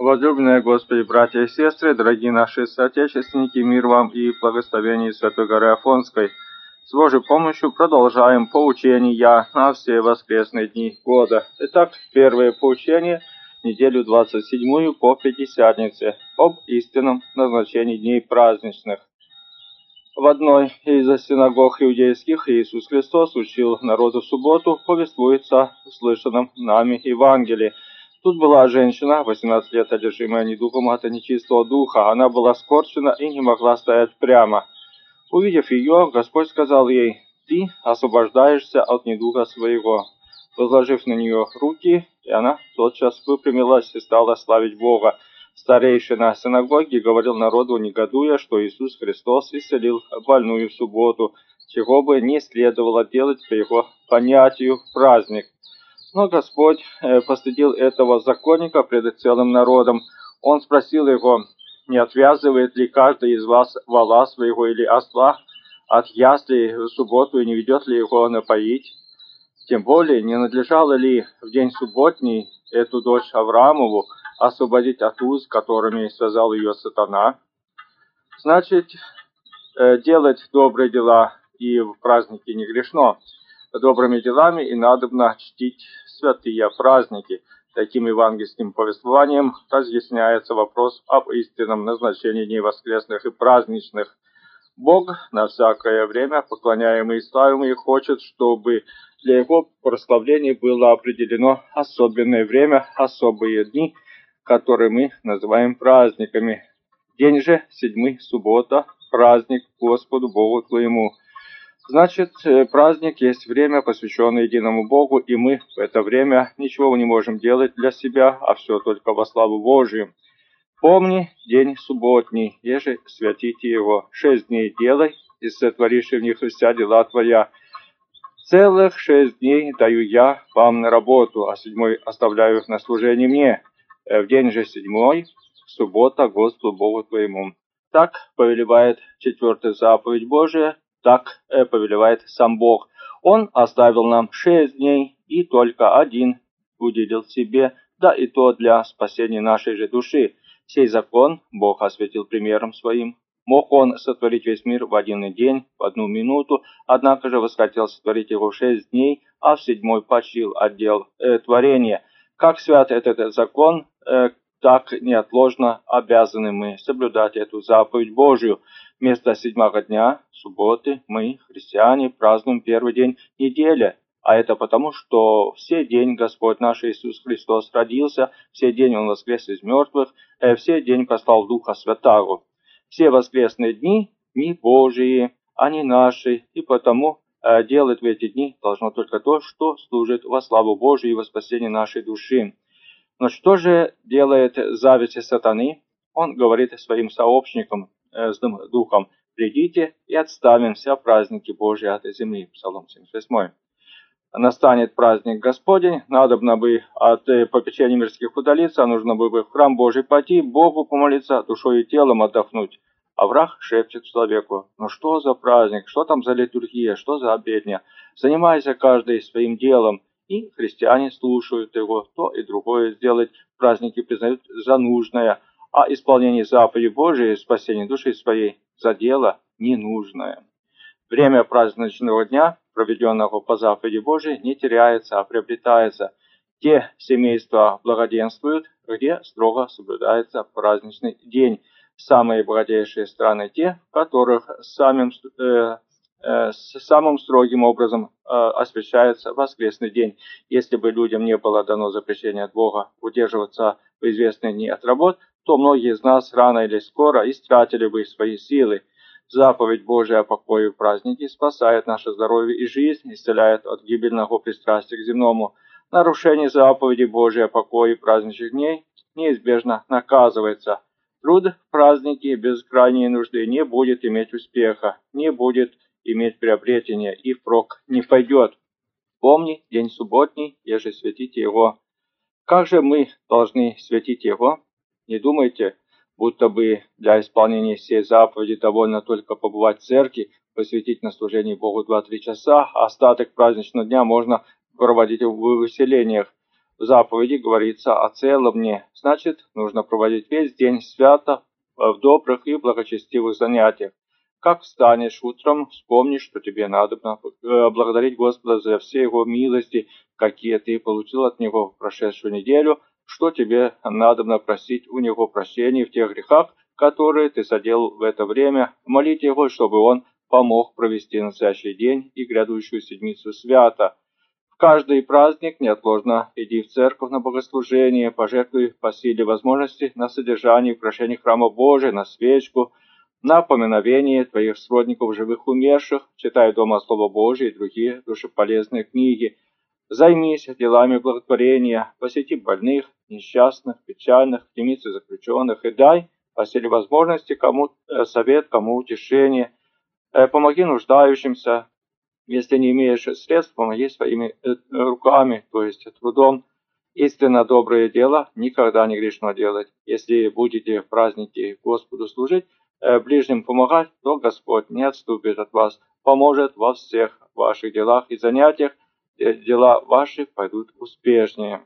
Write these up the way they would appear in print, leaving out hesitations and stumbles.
Возлюбленные Господи, братья и сестры, дорогие наши соотечественники, мир вам и благословение Святой горы Афонской. С Божьей помощью продолжаем поучения на все воскресные дни года. Итак, первое поучение, неделю 27 по Пятидесятнице, об истинном назначении дней праздничных. В одной из синагог иудейских Иисус Христос учил народу в субботу, повествуется в услышанном нами Евангелии. Тут была женщина, 18 лет одержимая недугом от нечистого духа. Она была скорчена и не могла стоять прямо. Увидев ее, Господь сказал ей: «Ты освобождаешься от недуга своего». Возложив на нее руки, и она тотчас выпрямилась и стала славить Бога. Старейшина синагоги говорил народу, негодуя, что Иисус Христос исцелил больную в субботу, чего бы не следовало делать по его понятию в праздник. Но Господь постыдил этого законника пред целым народом. Он спросил его: «Не отвязывает ли каждый из вас вола своего или осла от ясли в субботу и не ведет ли его напоить? Тем более, не надлежало ли в день субботний эту дочь Авраамову освободить от уз, которыми связал ее сатана?» Значит, делать добрые дела и в праздники не грешно. Добрыми делами и надобно чтить святые праздники. Таким евангельским повествованием разъясняется вопрос об истинном назначении дней воскресных и праздничных. Бог на всякое время, поклоняемый и славимый, хочет, чтобы для его прославления было определено особенное время, особые дни, которые мы называем праздниками. День же седьмой, суббота, праздник Господу Богу твоему. Значит, праздник есть время, посвященное единому Богу, и мы в это время ничего не можем делать для себя, а все только во славу Божию. Помни день субботний, еже святите его. 6 дней делай, и сотворишь в них вся дела твоя. Целых 6 дней даю я вам на работу, а 7 оставляю на служение мне. В день же 7, суббота, Господу Богу твоему. Так повелевает 4-я заповедь Божия, так повелевает сам Бог. Он оставил нам 6 дней и только один уделил себе, да и то для спасения нашей же души. Сей закон Бог осветил примером своим. Мог он сотворить весь мир в один день, в 1 минуту, однако же восхотел сотворить его в 6 дней, а в 7 почил отдел творения. Как свят этот закон, так неотложно обязаны мы соблюдать эту заповедь Божию. Вместо 7-го дня, субботы, мы, христиане, празднуем первый день недели. А это потому, что в сей день Господь наш Иисус Христос родился, в сей день Он воскрес из мертвых, в сей день послал Духа Святаго. Все воскресные дни – дни Божии, а не наши, и потому делать в эти дни должно только то, что служит во славу Божию и во спасение нашей души. Но что же делает зависть сатаны? Он говорит своим сообщникам, злым духом: «Придите и отставим все праздники Божьи от земли». Псалом 78. Настанет праздник Господень, надобно бы от попечений мирских удалиться, нужно бы в храм Божий пойти, Богу помолиться, душой и телом отдохнуть. А враг шепчет человеку: «Ну что за праздник, что там за литургия, что за обедня? Занимайся каждый своим делом». И христиане слушают его, то и другое сделать, праздники признают за нужное, а исполнение заповеди Божией, спасение души своей, за дело ненужное. Время праздничного дня, проведенного по заповеди Божией, не теряется, а приобретается. Те семейства благоденствуют, где строго соблюдается праздничный день. Самые богатейшие страны те, в которых самым строгим образом освящается воскресный день. Если бы людям не было дано запрещение от Бога удерживаться в известные дни от работ, то многие из нас рано или скоро истратили бы свои силы. Заповедь Божия о покое в праздники спасает наше здоровье и жизнь, исцеляет от гибельного пристрастия к земному. Нарушение заповеди Божия о покое праздничных дней неизбежно наказывается. Труд в праздники без крайней нужды не будет иметь успеха, не будет иметь приобретения и впрок не пойдет. Помни день субботний, еже святите его. Как же мы должны святить его? Не думайте, будто бы для исполнения всей заповеди довольно только побывать в церкви, посвятить на служение Богу 2-3 часа, а остаток праздничного дня можно проводить в выселениях. В заповеди говорится о целом дне, значит, нужно проводить весь день свято, в добрых и благочестивых занятиях. Как встанешь утром, вспомни, что тебе надо благодарить Господа за все Его милости, какие ты получил от Него в прошедшую неделю, что тебе надо просить у Него прощения в тех грехах, которые ты соделал в это время. Молить Его, чтобы Он помог провести настоящий день и грядущую седмицу свято. В каждый праздник неотложно иди в церковь на богослужение, пожертвуй по силе возможности на содержание и украшение храма Божия, на свечку, на поминовение твоих сродников живых умерших, читай дома Слово Божие и другие душеполезные книги. Займись делами благотворения, посети больных, несчастных, печальных, темницы заключенных и дай по силе возможности кому совет, кому утешение. Помоги нуждающимся. Если не имеешь средств, помоги своими руками, то есть трудом. Истинно доброе дело никогда не грешно делать. Если будете в праздники Господу служить, ближним помогать, то Господь не отступит от вас, поможет во всех ваших делах и занятиях, дела ваши пойдут успешнее.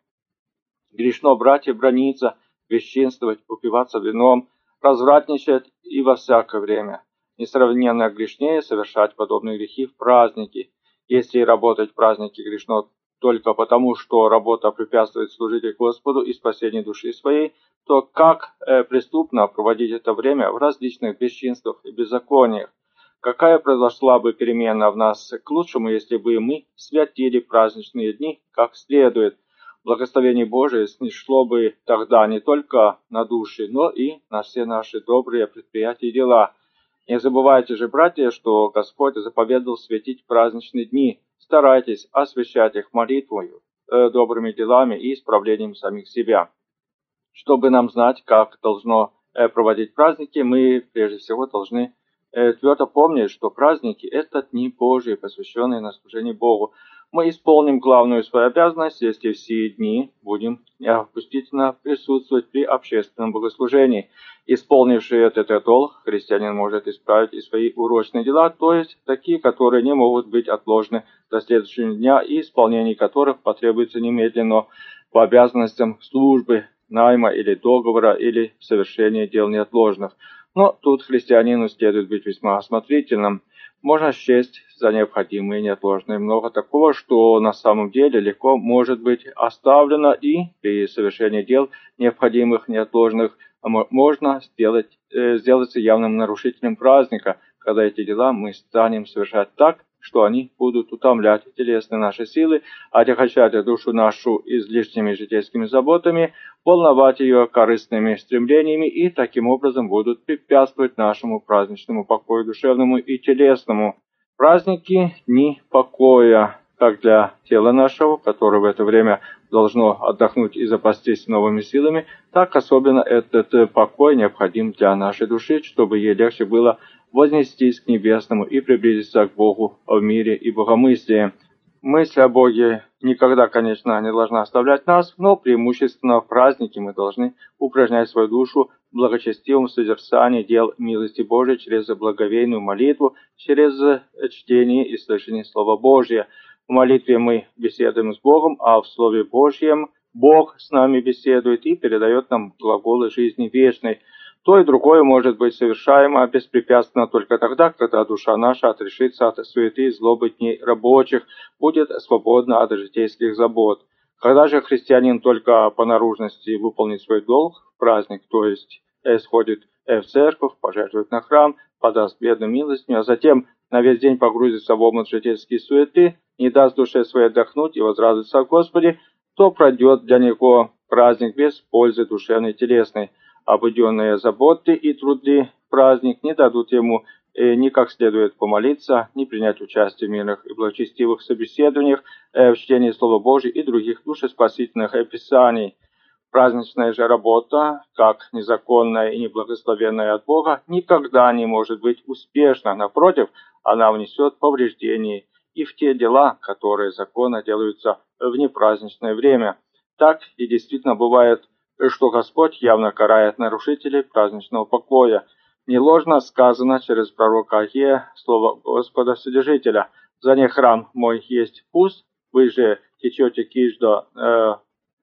Грешно, братья, браниться, бесчинствовать, упиваться вином, развратничать и во всякое время. Несравненно грешнее совершать подобные грехи в праздники. Если работать в праздники грешно только потому, что работа препятствует служить Господу и спасению души своей, то как преступно проводить это время в различных бесчинствах и беззакониях? Какая произошла бы перемена в нас к лучшему, если бы мы святили праздничные дни как следует? Благословение Божие снесло бы тогда не только на души, но и на все наши добрые предприятия и дела. Не забывайте же, братья, что Господь заповедал светить праздничные дни. Старайтесь освящать их молитвою, добрыми делами и исправлением самих себя. Чтобы нам знать, как должно проводить праздники, мы прежде всего должны твердо помнить, что праздники – это дни Божьи, посвященные на служение Богу. Мы исполним главную свою обязанность, если все дни будем неопустительно присутствовать при общественном богослужении. Исполнивший этот долг, христианин может исправить и свои урочные дела, то есть такие, которые не могут быть отложены до следующего дня и исполнение которых потребуется немедленно по обязанностям службы, найма или договора, или совершения дел неотложных. Но тут христианину следует быть весьма осмотрительным. Можно счесть за необходимое и неотложное много такого, что на самом деле легко может быть оставлено, и при совершении дел необходимых, неотложных, можно сделаться явным нарушителем праздника, когда эти дела мы станем совершать так, что они будут утомлять телесные наши силы, отягощать душу нашу излишними житейскими заботами, волновать ее корыстными стремлениями и таким образом будут препятствовать нашему праздничному покою душевному и телесному. Праздники – дни покоя, как для тела нашего, которое в это время должно отдохнуть и запастись новыми силами, так особенно этот покой необходим для нашей души, чтобы ей легче было вознестись к небесному и приблизиться к Богу в мире и богомыслии. Мысль о Боге никогда, конечно, не должна оставлять нас, но преимущественно в праздники мы должны упражнять свою душу в благочестивом созерцании дел милости Божией через благоговейную молитву, через чтение и слышание Слова Божия. В молитве мы беседуем с Богом, а в Слове Божьем Бог с нами беседует и передает нам глаголы жизни вечной. То и другое может быть совершаемо беспрепятственно только тогда, когда душа наша отрешится от суеты и злобы дней рабочих, будет свободна от житейских забот. Когда же христианин только по наружности выполнит свой долг в праздник, то есть сходит в церковь, пожертвует на храм, подаст бедным милостыню, а затем на весь день погрузится в омут житейские суеты, не даст душе своей отдохнуть и возрадоваться в Господе, то пройдет для него праздник без пользы душевной и телесной. Обыденные заботы и труды в праздник не дадут ему ни как следует помолиться, ни принять участие в мирных и благочестивых собеседованиях, в чтении Слова Божьего и других душеспасительных писаний. Праздничная же работа, как незаконная и неблагословенная от Бога, никогда не может быть успешна. Напротив, она внесет повреждения и в те дела, которые законно делаются в непраздничное время. Так и действительно бывает, что Господь явно карает нарушителей праздничного покоя. Не ложно сказано через пророка Агея слово Господа Вседержителя: «За них храм мой есть пуст, вы же течете киждо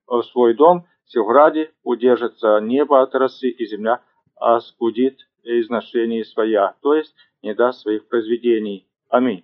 в свой дом, все гради удержится небо от росы, и земля оскудит изношение своя, то есть не даст своих произведений. Аминь.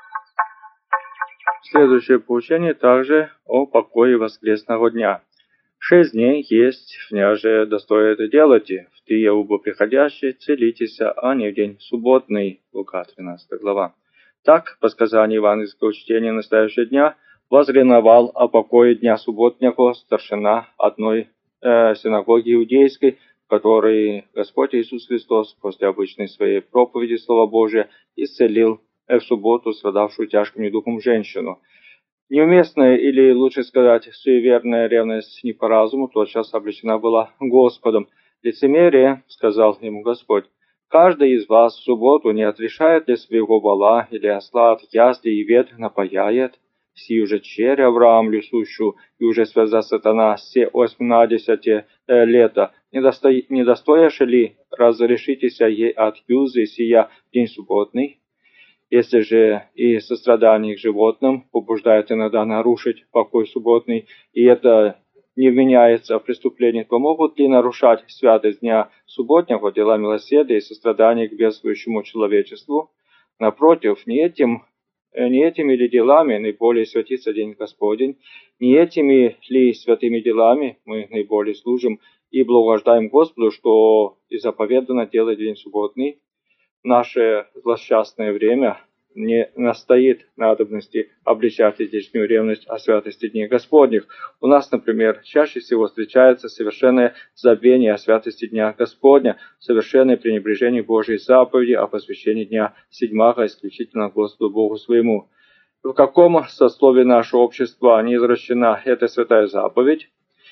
Следующее поучение также о покое воскресного дня. 6 дней есть, вняже достоит делайте, в тие убо приходящие целитеся, а не в день субботный. Лука 13 глава. Так, по сказанию евангельского чтения настоящего дня, возреновал о покое дня субботнего старшина одной синагоги иудейской, в которой Господь Иисус Христос после обычной своей проповеди Слова Божия исцелил в субботу страдавшую тяжким недугом женщину. Неуместная, или лучше сказать, суеверная ревность не по разуму, тотчас обличена была Господом. «Лицемерие, — сказал ему Господь, — каждый из вас в субботу не отрешает ли своего вола или осла от ясли и ветвь напаяет? Сию же черь Авраам сущу, и уже связа сатана все 18 лета. Не достоишь ли разрешитеся ей от юзы сия день субботный? Если же и сострадание к животным побуждает иногда нарушить покой субботный, и это не вменяется в преступление, то могут ли нарушать святость дня субботнего дела милосердия и сострадания к бедствующему человечеству? Напротив, не этими ли делами наиболее святится день Господень, не этими ли святыми делами мы наиболее служим и благождаем Господу, что и заповедано делать день субботный? Наше злосчастное время не настоит надобности обличать здешнюю ревность о святости дней Господних. У нас, например, чаще всего встречается совершенное забвение о святости дня Господня, совершенное пренебрежение Божьей заповеди о посвящении дня седьмого исключительно Господу Богу своему. В каком сословии нашего общества не извращена эта святая заповедь?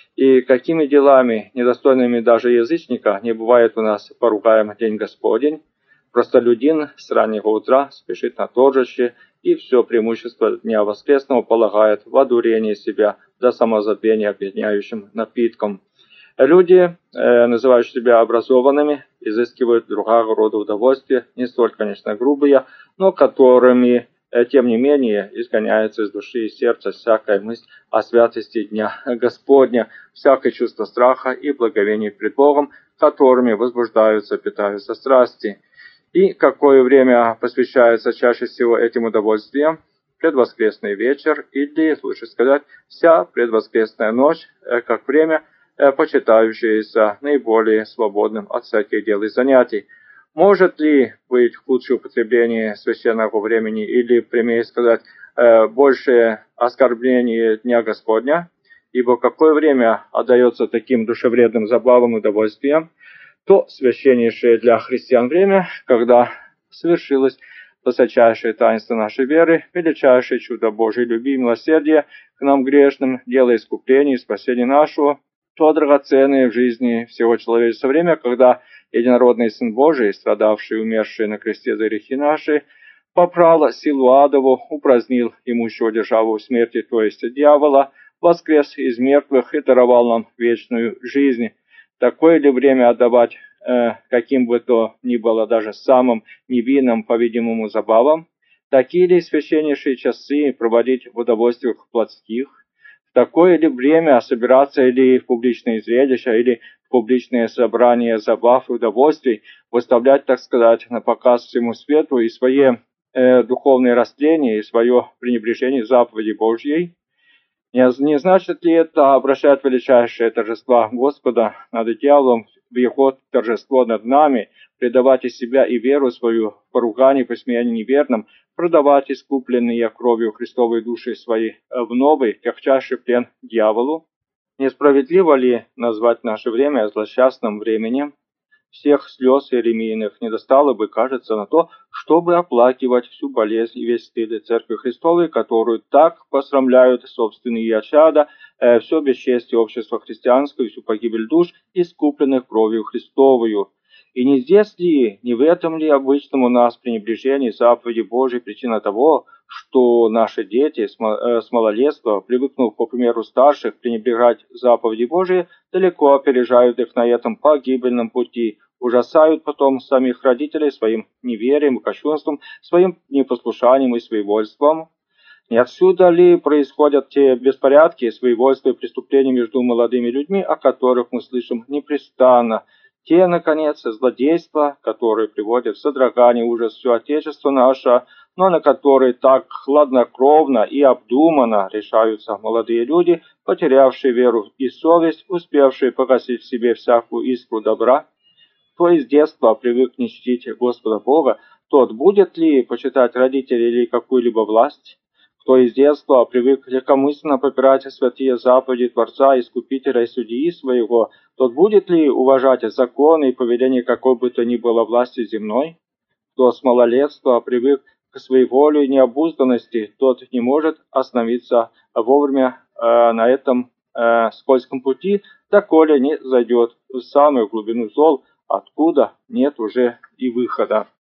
И какими делами, недостойными даже язычника, не бывает у нас поругаем день Господень? Простолюдин с раннего утра спешит на торжище и все преимущество дня воскресного полагает в одурение себя до самозабвения опьяняющим напитком. Люди, называющие себя образованными, изыскивают другого рода удовольствия, не столь, конечно, грубые, но которыми, тем не менее, изгоняется из души и сердца всякая мысль о святости дня Господня, всякое чувство страха и благовения пред Богом, которыми возбуждаются, питаются страсти. И какое время посвящается чаще всего этим удовольствиям? Предвоскресный вечер, или, лучше сказать, вся предвоскресная ночь, как время, почитающееся наиболее свободным от всяких дел и занятий. Может ли быть худшее употребление священного времени, или, прямее сказать, большее оскорбление Дня Господня? Ибо какое время отдается таким душевредным забавам и удовольствиям? То священнейшее для христиан время, когда совершилось высочайшее таинство нашей веры, величайшее чудо Божьей любви и милосердия к нам грешным, дело искупления и спасения нашего, то драгоценное в жизни всего человечества время, когда единородный Сын Божий, страдавший и умерший на кресте за грехи наши, попрал силу адову, упразднил имущего державу смерти, то есть дьявола, воскрес из мертвых и даровал нам вечную жизнь. Такое ли время отдавать, каким бы то ни было даже самым невинным, по-видимому, забавам? Такие ли священнейшие часы проводить в удовольствиях плотских? В такое ли время собираться или в публичные зрелища, или в публичные собрания забав и удовольствий, выставлять, так сказать, на показ всему свету и свои духовные растления, и свое пренебрежение заповеди Божьей? Не значит ли это обращать величайшее торжество Господа над дьяволом в его торжество над нами, предавать из себя и веру свою в поругание и посмеяние неверным, продавать искупленные кровью Христовой души свои в новый, легчайший плен дьяволу? Несправедливо ли назвать наше время злосчастным временем? Всех слез иеремийных не достало бы, кажется, на то, чтобы оплакивать всю болезнь и весь стыд Церкви Христовой, которую так посрамляют собственные чада, все бесчестие общества христианского и всю погибель душ, искупленных кровью Христовою. И не здесь ли, не в этом ли обычном у нас пренебрежении заповеди Божией причина того, что наши дети с малолетства, привыкнув, по примеру старших, пренебрегать заповеди Божией, далеко опережают их на этом погибельном пути, ужасают потом самих родителей своим неверием и кощунством, своим непослушанием и своевольством? Не отсюда ли происходят те беспорядки, своевольства и преступления между молодыми людьми, о которых мы слышим непрестанно? Те, наконец, злодейства, которые приводят в содрогание ужас все Отечество наше, но на которые так хладнокровно и обдуманно решаются молодые люди, потерявшие веру и совесть, успевшие погасить в себе всякую искру добра. Кто из детства привык не чтить Господа Бога, тот будет ли почитать родителей или какую-либо власть? Кто из детства привык легкомысленно попирать святые заповеди Творца, Искупителя и Судьи своего, тот будет ли уважать законы и повеления какой бы то ни было власти земной? Кто с малолетства привык к своеволию и необузданности, тот не может остановиться вовремя на этом скользком пути, доколе не зайдет в самую глубину зол, откуда нет уже и выхода.